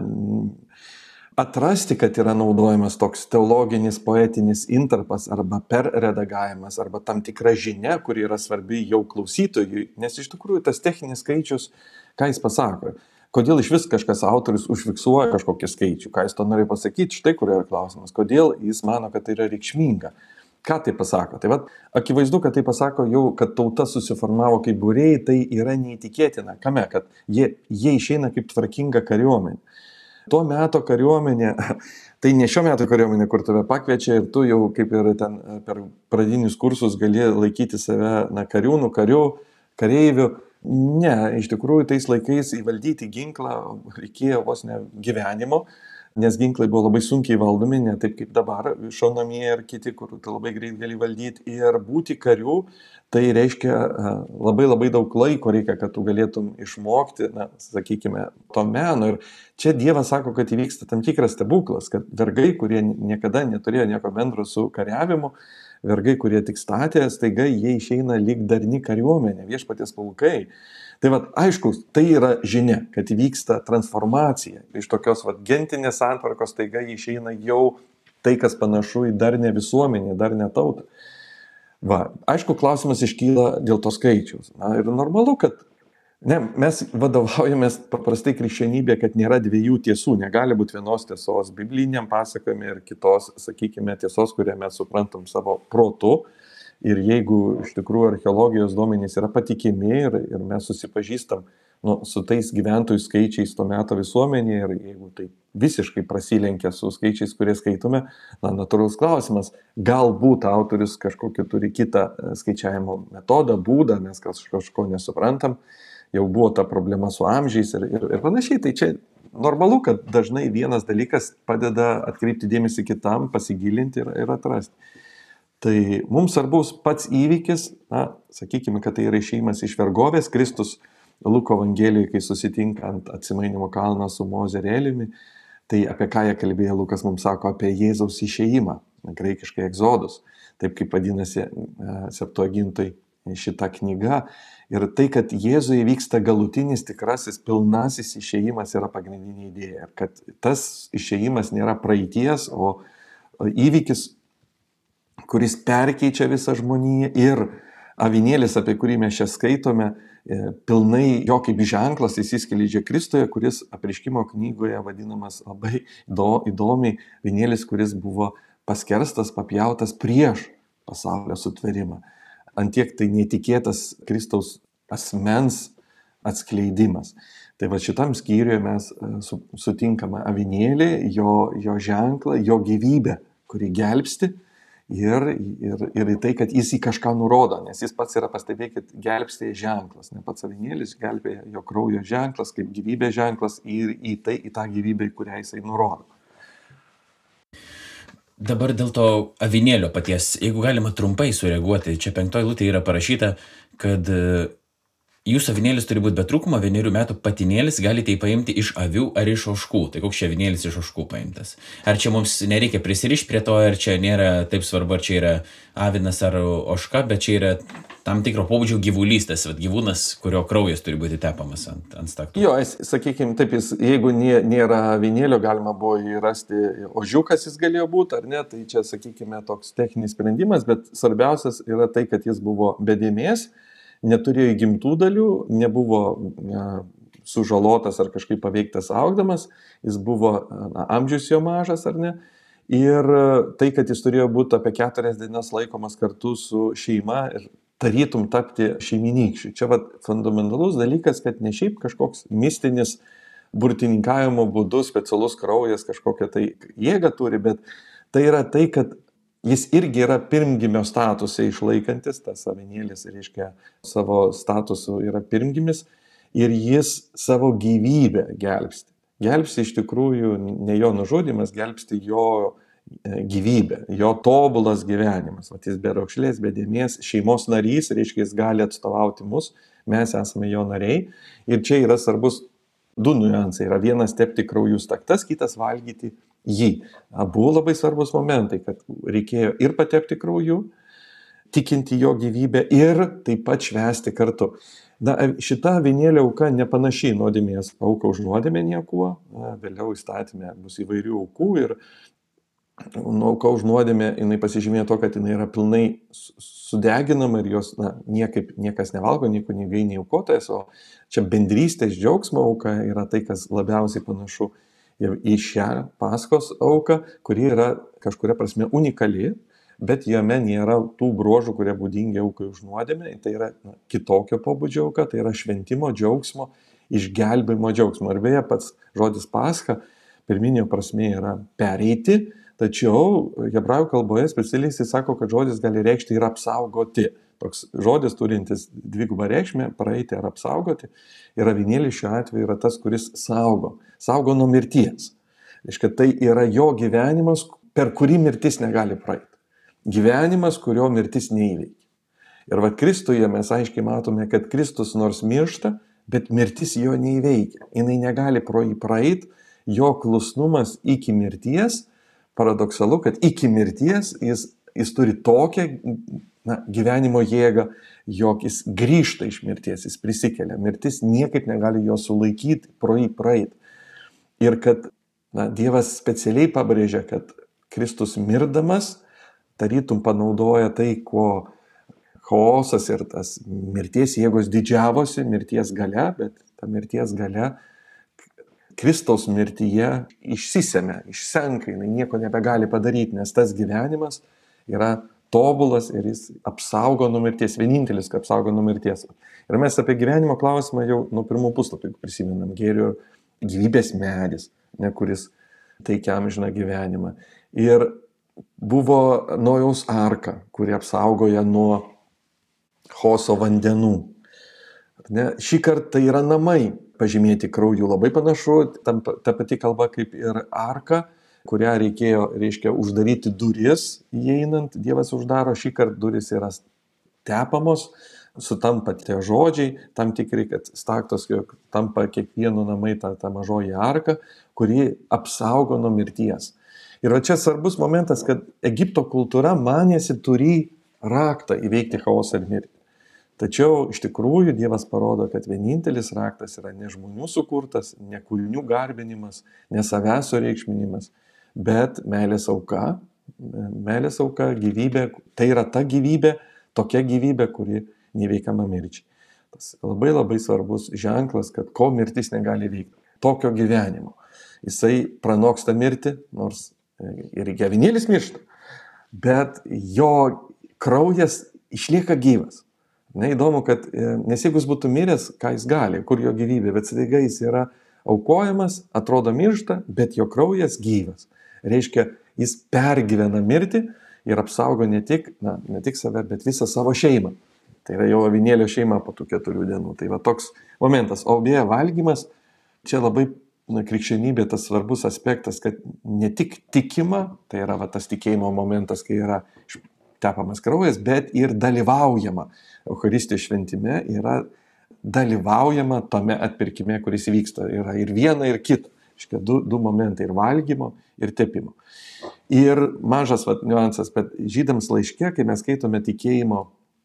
atrasti, kad yra naudojamas toks teologinis, poetinis intarpas arba perredagavimas arba tam tikra žinia, kuri yra svarbi jau klausytojui, nes iš tikrųjų tas techninis skaičius, ką jis pasako, kodėl iš vis kažkas autorius užfiksuoja kažkokį skaičių, ką jis to nori pasakyti, štai kur yra klausimas, kodėl jis mano, kad tai yra reikšminga, ką tai pasako. Tai akivaizdu, kad tai pasako jau, kad tauta susiformavo kaip būriai, tai yra neįtikėtina, kame, kad jie išeina kaip tvarkinga kariuomenė. Tuo metu kariuomenė, tai ne šio metų kariuomenė, kur tave pakviečia ir tu jau kaip ir ten per pradinius kursus gali laikyti save kariūnų, kareivių. Ne, iš tikrųjų tais laikais įvaldyti ginklą reikėjo vos ne gyvenimo, nes ginklai buvo labai sunkiai valdomi, ne taip kaip dabar, šaunamieji ir kiti, kur tu labai greit gali valdyti. Ir būti kariu, tai reiškia labai daug laiko reikia, kad tu galėtum išmokti, sakykime, to meno. Ir čia Dievas sako, kad įvyksta tam tikras stebuklas, kad vergai, kurie niekada neturėjo nieko bendro su kariavimu, vergai, kurie tik statė, staiga jie išeina lyg darni kariuomenė, viešpaties pulkai. Tai aišku, tai yra žinia, kad įvyksta transformacija. Iš tokios gentinės santvarkos staiga išeina jau tai, kas panašu į darnę visuomenę, darnę tautą. Aišku, klausimas iškyla dėl to skaičiaus. Ir normalu, kad mes vadovaujamės paprastai krikščionybė, kad nėra dviejų tiesų, negali būti vienos tiesos bibliniam pasakojime ir kitos, sakykime, tiesos, kurią mes suprantam savo protu. Ir jeigu iš tikrųjų archeologijos duomenys yra patikimi ir mes susipažįstam su tais gyventojų skaičiais to meto visuomenėje ir jeigu tai visiškai prasilenkia su skaičiais, kurie skaitome, natūralus klausimas, galbūt autorius kažkokį turi kitą skaičiavimo metodą, būdą, mes kažko nesuprantam, jau buvo ta problema su amžiais ir panašiai, tai čia normalu, kad dažnai vienas dalykas padeda atkreipti dėmesį kitam, pasigilinti ir atrasti. Tai mums svarbus pats įvykis, sakykime, kad tai yra išėjimas iš vergovės. Kristus Luko Evangelijoje, kai susitinka ant Atsimainimo kalno su Moze ir Elijumi, tai apie ką jie kalbėjo, Lukas mums sako apie Jėzaus išėjimą, graikiškai egzodus, taip kaip vadinasi Septuagintoj šita knyga. Ir tai, kad Jėzuje vyksta galutinis, tikrasis, pilnasis išėjimas yra pagrindinė idėja. Kad tas išėjimas nėra praeities, o įvykis, kuris perkeičia visą žmoniją, ir avinėlis, apie kurį mes čia skaitome, pilnai jo kaip ženklas įsiskleidžia Kristuje, kuris Apreiškimo knygoje vadinamas labai įdomiai avinėlis, kuris buvo paskerstas, papjautas prieš pasaulio sutvėrimą. Antiek tai netikėtas Kristaus asmens atskleidimas. Tai va šitam skyriuje mes sutinkame avinėlį, jo ženklą, jo gyvybę, kuri gelbsti, ir į tai, kad jis į kažką nurodo, nes jis pats yra, pastebėkit, gelbstėje ženklas, ne pats avinėlis, gelbėja jo kraujo ženklas, kaip gyvybės ženklas ir į tą gyvybę, kurią jisai nurodo. Dabar dėl to avinėlio paties, jeigu galima trumpai sureaguoti, čia 5 eilutėje yra parašyta, kad jūsų avinėlis turi būti be trūkumo, 1 metų patinėlis, galite jį paimti iš avių ar iš ožkų. Tai koks čia avinėlis iš ožkų paimtas? Ar čia mums nereikia prisirišti prie to, ar čia nėra taip svarbu, ar čia yra avinas ar ožka, bet čia yra tam tikro pobūdžio gyvulys, tas gyvūnas, kurio kraujas turi būti tepamas ant staktų. Jo, sakykime, taip, jeigu nėra avinėlio, galima buvo įrasti ožiukas, jis galėjo būti, ar ne, tai čia, sakykime, toks techninis sprendimas, bet svarbiausias yra tai, kad jis buvo be dėmės, neturėjo įgimtų dalių, nebuvo sužalotas ar kažkaip paveiktas augdamas, jis buvo amžius jo mažas, ar ne, ir tai, kad jis turėjo būti apie 4 dienas laikomas kartu su šeima ir tarytum tapti šeiminykščiu. Čia fundamentalus dalykas, kad ne šiaip kažkoks mistinis burtininkavimo būdu, specialus kraujas kažkokią tai jėgą turi, bet tai yra tai, kad jis irgi yra pirmgimio statusą išlaikantis, tas avinėlis, reiškia, savo statusu yra pirmgimis ir jis savo gyvybę gelbsti. Gelbsti iš tikrųjų ne jo nužudymas, gelbsti jo gyvybę, jo tobulas gyvenimas. Jis be raukšlės, be dėmės, šeimos narys, reiškia, jis gali atstovauti mus, mes esame jo nariai. Ir čia yra svarbus 2 niuansai. Yra vienas tepti kraujų staktas, kitas valgyti jį. Abu labai svarbus momentai, kad reikėjo ir patepti krauju, tikinti jo gyvybę ir taip pat švęsti kartu. Šita avinėlio auka nepanašiai nuodėmės auka už nuodėmę niekuo. Vėliau įstatyme bus įvairių aukų ir auka už nuodėmę, jinai pasižymėjo to, kad jinai yra pilnai sudeginama ir jos niekas nevalgo, nei kunigai, nei aukotojas, o čia bendrystės džiaugsmo auka yra tai, kas labiausiai panašu į šią Paskos auką, kuri yra kažkuria prasme unikali, bet jame nėra tų bruožų, kurie būdingi aukai už nuodėmę. Tai yra kitokio pobūdžio auka, tai yra šventimo džiaugsmo, išgelbėjimo džiaugsmo. Ir beje, pats žodis Pascha pirminė prasmė yra pereiti, tačiau hebrajų kalboje specialistai sako, kad žodis gali reikšti ir apsaugoti. Toks žodis turintis dvigubą reikšmę, praeiti ar apsaugoti. Ir avinėlis šiuo atveju yra tas, kuris saugo nuo mirties. Reiškia, tai yra jo gyvenimas, per kurį mirtis negali praeiti. Gyvenimas, kurio mirtis neįveikia. Ir Kristuje mes aiškiai matome, kad Kristus nors miršta, bet mirtis jo neįveikia. Jinai negali pro jį praeiti, jo klusnumas iki mirties. Paradoksalu, kad iki mirties jis turi tokią gyvenimo jėgą, jog jis grįžta iš mirties, jis prisikelia. Mirtis niekaip negali jo sulaikyti, pro jį praeiti. Ir kad Dievas specialiai pabrėžia, kad Kristus mirdamas tarytum panaudoja tai, ko chaosas ir tas mirties jėgos didžiavosi, mirties galia, bet ta mirties galia Kristaus mirtyje išsisemia, išsenka, jinai nieko nebegali padaryti, nes tas gyvenimas yra tobulas ir jis apsaugo nuo mirties, vienintelis, kad apsaugo nuo mirties. Ir mes apie gyvenimo klausimą jau nuo pirmų puslapių prisimenam, gėrio gyvybės medis, kuris teikia amžiną gyvenimą. Ir buvo Nojaus arka, kuri apsaugoja nuo Chaoso vandenų. Šį kartą tai yra namai pažymėti krauju, labai panašu, ta pati kalba kaip ir arka, kurią reiškia uždaryti duris įeinant, Dievas uždaro, šį kartą duris yra tepamos, sutampa tie žodžiai, tam tikrai, kad staktos tampa kiekvieno namai ta mažoji arka, kuri apsaugo nuo mirties. Ir čia svarbus momentas, kad Egipto kultūra manėsi turi raktą įveikti chaosą ir mirtį. Tačiau iš tikrųjų Dievas parodo, kad vienintelis raktas yra ne žmonių sukurtas, ne kūrinių garbinimas, ne savęs sureikšminimas, bet meilės auka, gyvybė, tai yra ta gyvybė, tokia gyvybė, kuri neįveikiama mirčiai. Tas labai labai svarbus ženklas, kad ko mirtis negali veikti. Tokio gyvenimo. Jisai pranoksta mirtį, nors ir avinėlis miršta, bet jo kraujas išlieka gyvas. Įdomu, kad nes jeigu jis būtų miręs, ką jis gali, kur jo gyvybė, bet staiga jis yra aukojamas, atrodo miršta, bet jo kraujas gyvas. Reiškia, jis pergyvena mirtį ir apsaugo ne tik save, bet visą savo šeimą. Tai yra jo avinėlio šeima po tų 4 dienų. Tai va toks momentas. O beje, valgymas, čia labai krikščionybė tas svarbus aspektas, kad ne tik tikima, tai yra va, tas tikėjimo momentas, kai yra tepamas kraujas, bet ir dalyvaujama. Eucharistijos šventime yra dalyvaujama tame atpirkime, kuris vyksta. Yra ir viena, ir kita. Iškia, du momentai, ir valgymo, ir tepimo. Ir mažas niuansas, bet žydams laiške, kai mes skaitome tikėjimo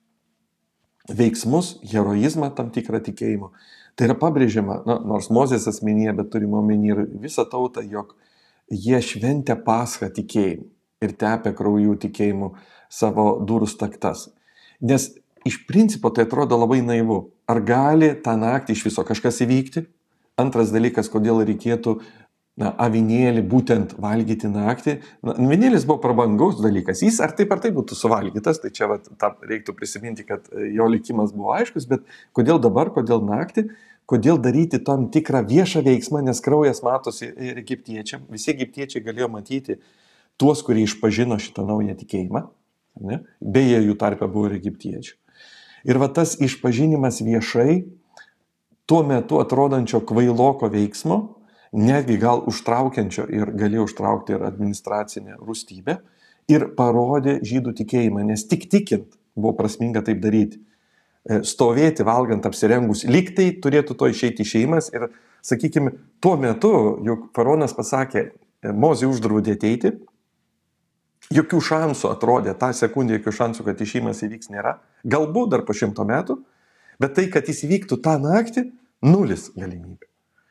veiksmus, heroizmą tam tikrą tikėjimo, tai yra pabrėžiama, nors Mozės asmenyje, bet turime omeny ir visą tautą, jog jie šventė Paschą tikėjimu ir tepė krauju tikėjimu savo durų staktas. Nes iš principo tai atrodo labai naivu. Ar gali tą naktį iš viso kažkas įvykti? Antras dalykas, kodėl reikėtų avinėlį būtent valgyti naktį. Avinėlis buvo prabangaus dalykas. Jis ar taip būtų suvalgytas, tai čia reiktų prisiminti, kad jo likimas buvo aiškus, bet kodėl dabar, kodėl naktį, kodėl daryti tam tikrą viešą veiksmą, nes kraujas matosi ir egiptiečiam. Visi egiptiečiai galėjo matyti tuos, kurie išpažino šitą naują tikėjimą. Ne? Beje, jų tarpe buvo ir egiptiečių. Ir va tas išpažinimas viešai, tuo metu atrodančio kvailoko veiksmo, netgi gal užtraukiančio ir galėjo užtraukti ir administracinę rūstybę, ir parodė žydų tikėjimą, nes tik tikint buvo prasminga taip daryti. Stovėti valgant apsirengus, lyg tai turėtų to išeiti išėjimas ir, sakykime, tuo metu, juk faraonas pasakė, Mozė uždraudė ateiti, jokių šansų atrodė, tą sekundę jokių šansų, kad išėjimas įvyks nėra, galbūt dar po 100 metų, bet tai, kad jis įvyktų tą naktį, 0 galimybė.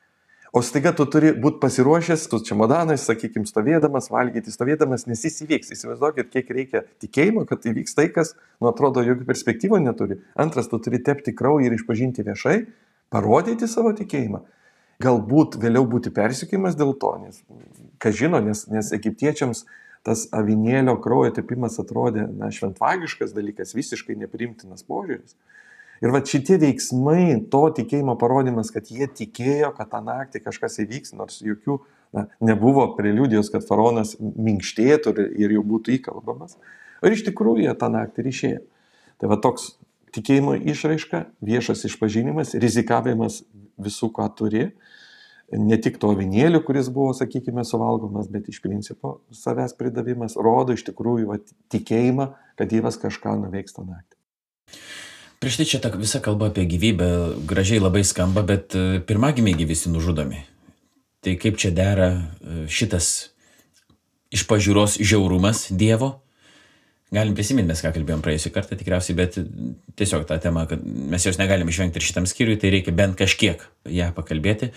O staiga tu turi būti pasiruošęs, tu čemodanais, sakykime, stovėdamas, nes jis įvyks. Įsivaizduokit, kiek reikia tikėjimo, kad įvyks tai, kas, atrodo, jokių perspektyvų neturi. Antras, tu turi tepti kraują ir išpažinti viešai, parodyti savo tikėjimą. Galbūt vėliau būti persekiojimas dėl to, nes, kas žino, nes egiptiečiams tas avinėlio kraujo tepimas atrodė šventvagiškas dalykas, visiškai nepriimtinas požiūris. Ir va šitie veiksmai, to tikėjimo parodymas, kad jie tikėjo, kad tą naktį kažkas įvyks, nors jokių nebuvo preliudijos, kad faraonas minkštėtų ir jau būtų įkalbamas. Ir iš tikrųjų jie tą naktį ir išėjo. Tai va toks tikėjimo išraiška, viešas išpažinimas, rizikavimas visų, ką turi. Ne tik to avinėlių, kuris buvo, sakykime, suvalgomas, bet iš principo savęs pridavimas rodo iš tikrųjų tikėjimą, kad Dievas kažką nuveiks tą naktį. Prieš tai čia ta visa kalba apie gyvybę gražiai labai skamba, bet pirmagimiai visi nužudomi. Tai kaip čia dera šitas iš pažiūros žiaurumas Dievo? Galim prisiminti, mes ką kalbėjom praėjusią kartą tikriausiai, bet tiesiog tą temą, kad mes jos negalim išvengti ir šitam skyriui, tai reikia bent kažkiek ją pakalbėti.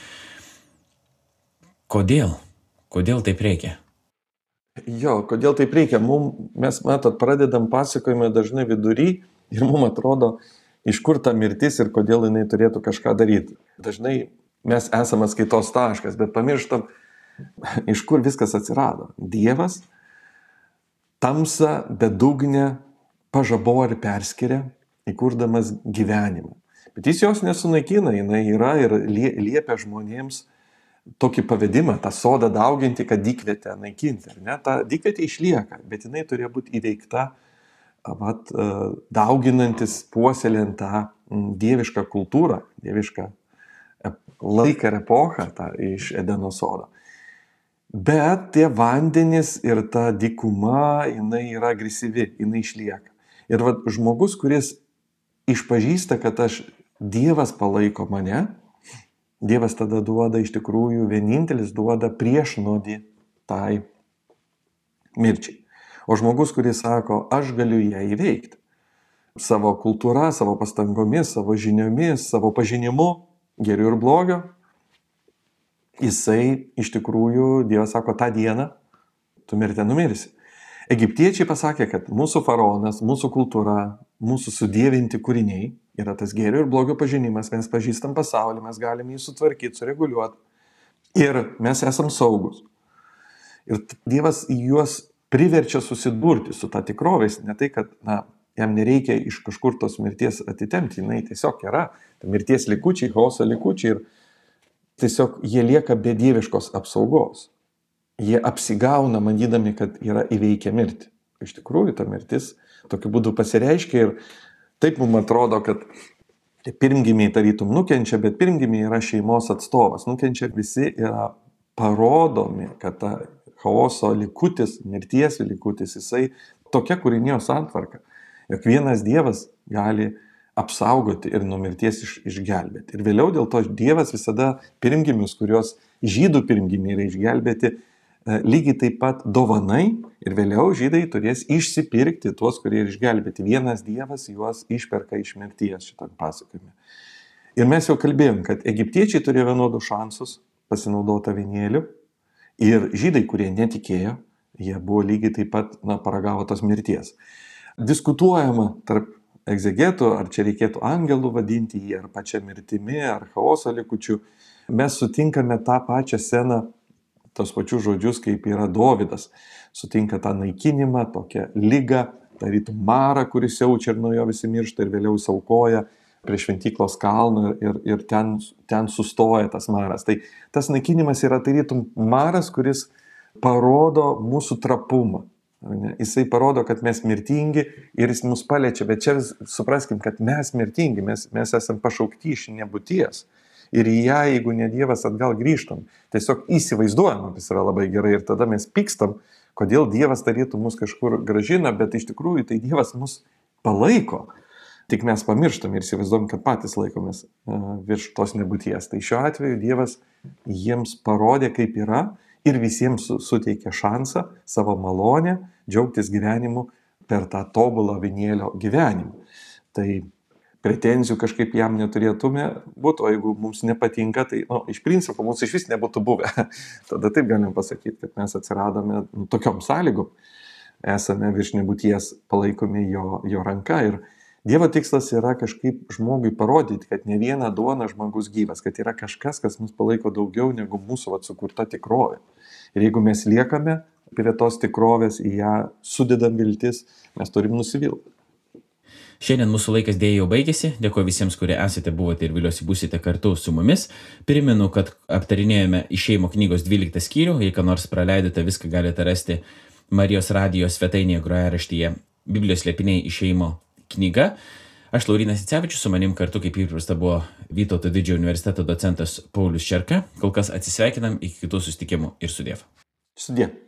Kodėl? Kodėl taip reikia? Jo, kodėl taip reikia? Mes, matot, pradedam pasakojimą dažnai vidury ir mums atrodo, iš kur ta mirtis ir kodėl jinai turėtų kažką daryti. Dažnai mes esame skaitos taškas, bet pamirštam, iš kur viskas atsirado. Dievas tamsą, bedugnę pažabo ir perskiria, įkurdamas gyvenimą. Bet jis jos nesunaikina, jinai yra ir liepia žmonėms tokį pavedimą, tą sodą dauginti, kad dykvietę naikinti. Ne? Ta dykvietė išlieka, bet jinai turėjo būti įveikta, dauginantis, puoselėjant tą dievišką kultūrą, dievišką laiką ir epochą iš Edeno sodo. Bet tie vandenys ir ta dykuma, jinai yra agresyvi, jinai išlieka. Ir žmogus, kuris išpažįsta, kad Dievas palaiko mane, Dievas tada duoda iš tikrųjų, vienintelis duoda priešnuodį tai mirčiai. O žmogus, kuris sako, aš galiu ją įveikti savo kultūra, savo pastangomis, savo žiniomis, savo pažinimu, geriu ir blogio, jisai iš tikrųjų, Dievas sako, tą dieną tu mirtę numirsi. Egiptiečiai pasakė, kad mūsų faraonas, mūsų kultūra, mūsų sudievinti kūriniai yra tas gėrio ir blogio pažinimas, mes pažįstam pasaulį, mes galime jį sutvarkyti, sureguliuoti ir mes esam saugus. Ir Dievas juos priverčia susidurti su ta tikrovės, ne tai, kad jam nereikia iš kažkur tos mirties atitemti, jinai tiesiog yra, ta mirties likučiai, chaoso likučiai ir tiesiog jie lieka be dieviškos apsaugos. Jie apsigauna, manydami, kad yra įveikę mirtį. Iš tikrųjų, ta mirtis tokiu būdu pasireiškia ir taip mums atrodo, kad pirmgimiai tarytum nukenčia, bet pirmgimiai yra šeimos atstovas. Nukenčia visi yra parodomi, kad ta chaoso likutis, mirties likutis, jisai tokia kūrinio santvarka, jog vienas Dievas gali apsaugoti ir nuo mirties išgelbėti. Ir vėliau dėl to Dievas visada pirmgimius, kurios žydų pirmgimiai yra išgelbėti, lygiai taip pat dovanai ir vėliau žydai turės išsipirkti tuos, kurie išgelbėti. Vienas Dievas juos išperka iš mirties šitą pasakojimą. Ir mes jau kalbėjom, kad egiptiečiai turėjo vienodus šansus pasinaudoti avinėliu ir žydai, kurie netikėjo, jie buvo lygiai taip pat paragavo tos mirties. Diskutuojama tarp egzegetų, ar čia reikėtų angelų vadinti jį, ar pačią mirtimi, ar chaoso likučių. Mes sutinkame tą pačią sceną, tos pačius žodžius, kaip yra Dovydas. Sutinka tą naikinimą, tokią ligą, tarytum marą, kuris siaučia ir nuo jo visi miršta ir vėliau saukoja prie šventyklos kalno ir ten sustoja tas maras. Tai tas naikinimas yra tarytum maras, kuris parodo mūsų trapumą. Jisai parodo, kad mes mirtingi ir jis mus paliečia, bet čia supraskim, kad mes mirtingi, mes esam pašaukti iš nebūties. Ir į ją, jeigu ne Dievas, atgal grįžtam. Tiesiog įsivaizduojam, kas yra labai gerai. Ir tada mes pykstam, kodėl Dievas tarytų mus kažkur gražina, bet iš tikrųjų tai Dievas mus palaiko. Tik mes pamirštam ir įsivaizduojam, kad patys laikomės virš tos nebūties. Tai šiuo atveju Dievas jiems parodė, kaip yra ir visiems suteikė šansą savo malonę džiaugtis gyvenimu per tą tobulą avinėlio gyvenimą. Tai pretenzijų kažkaip jam neturėtume būti, o jeigu mums nepatinka, tai iš principo mums iš vis nebūtų buvę. Tada taip galim pasakyti, kad mes atsiradome tokiom sąlygom, esame virš nebūties palaikomi jo ranka. Ir Dievo tikslas yra kažkaip žmogui parodyti, kad ne viena duona žmogus gyvas, kad yra kažkas, kas mus palaiko daugiau negu mūsų sukurta tikrovė. Ir jeigu mes liekame prie tos tikrovės, į ją sudedam viltis, mes turim nusivilti. Šiandien mūsų laikas dėja jau baigėsi. Dėkuoju visiems, kurie esate, buvote ir viliuosi būsite kartu su mumis. Primenu, kad aptarinėjome Išėjimo knygos 12 skyrių. Jei ką nors praleidote, viską galite rasti Marijos radijo svetainėje grojaraštyje Biblijos slėpiniai Išėjimo knyga. Aš Laurynas Icevičius, su manim kartu kaip įprasta buvo Vytauto Didžiojo universiteto docentas Paulius Čerka. Kol kas atsisveikinam, iki kitų susitikimų ir sudiev. Sudiev.